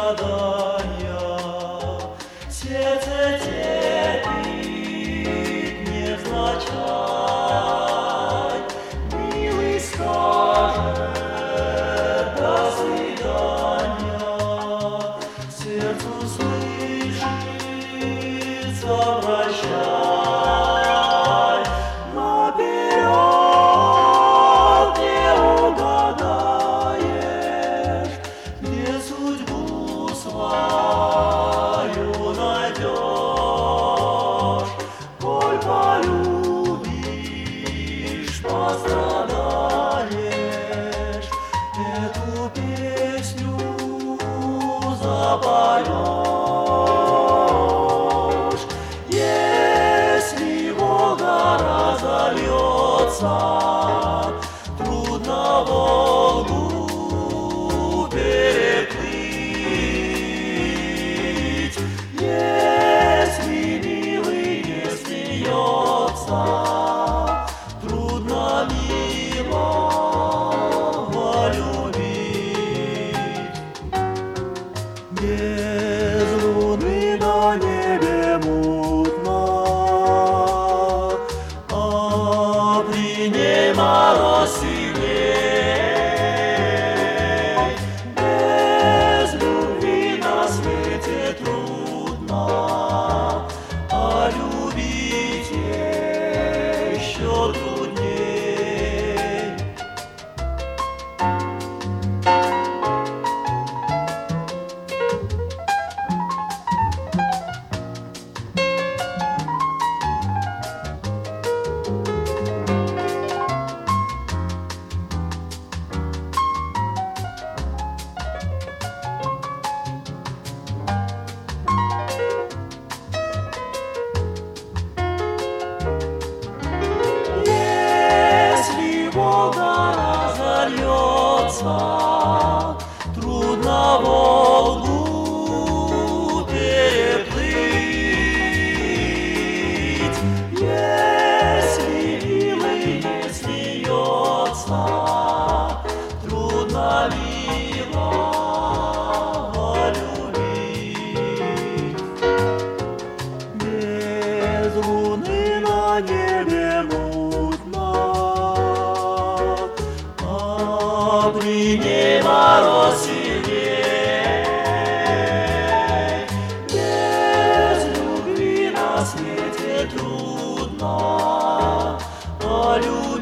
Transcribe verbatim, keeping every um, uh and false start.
страдания. Сердце терпит невзначай, милый скажет до свидания. Сердцу слышится прощай, наперед не угадаешь, где судьбу свою найдешь. Коль полюбишь, пострадаешь, эту песню запоешь. Если Волга разольется, трудно Волгу переплыть. Если милый не смеется, трудно милого любить. Без луны на небе мутно, а при ней мороз сильней. Без любви на свете трудно, а любить еще трудней. Если Волга разольется, трудно Волгу переплыть. Если милый не смеется, трудно милого любить. Без луны на небе мутно, а при ней мороз сильней. Без любви на свете трудно, а любить